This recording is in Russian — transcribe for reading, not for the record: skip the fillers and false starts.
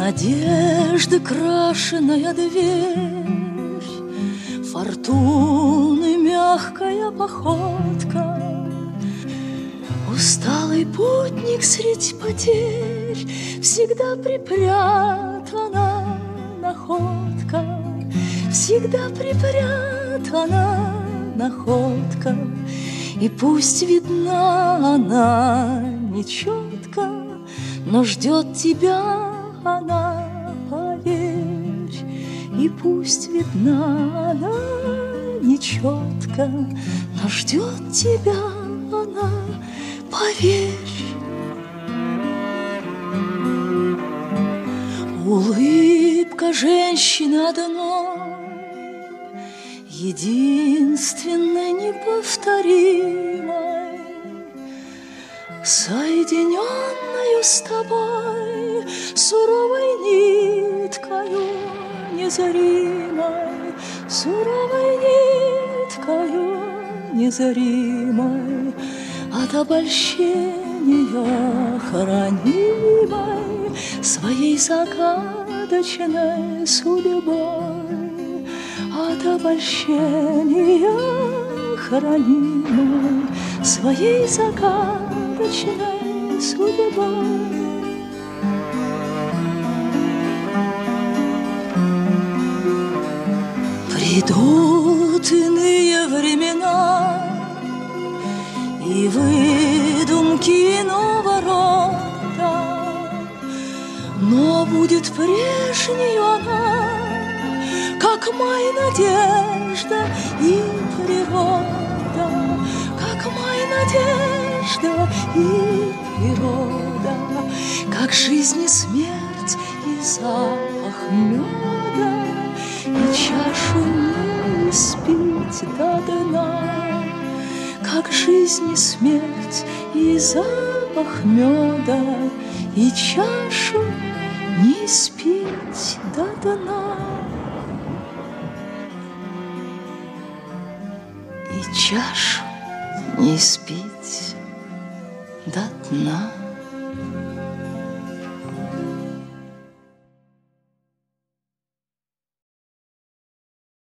Надежды крашеная дверь, фортуны мягкая походка, усталый путник средь потерь, всегда припрятана находка, всегда припрятана находка. И пусть видна она нечетко, но ждет тебя она, поверь. И пусть видна она нечетко, но ждет тебя она, поверь. Улыбка женщины одной, единственной, неповторимой, соединенную с тобой суровой ниткою незримой, суровой ниткою незримой, от обольщения хранимой своей загадочной судьбой, от обольщения хранимой своей загадочной судьбой. Придут иные времена, и выдумки иного рода, но будет прежней она, как май надежда и природа, как май надежда и природа, как жизнь и смерть и запах меда, и чашу не испить до дна, как жизнь и смерть и запах меда, и чашу не испить до дна, и чашу не испить до дна.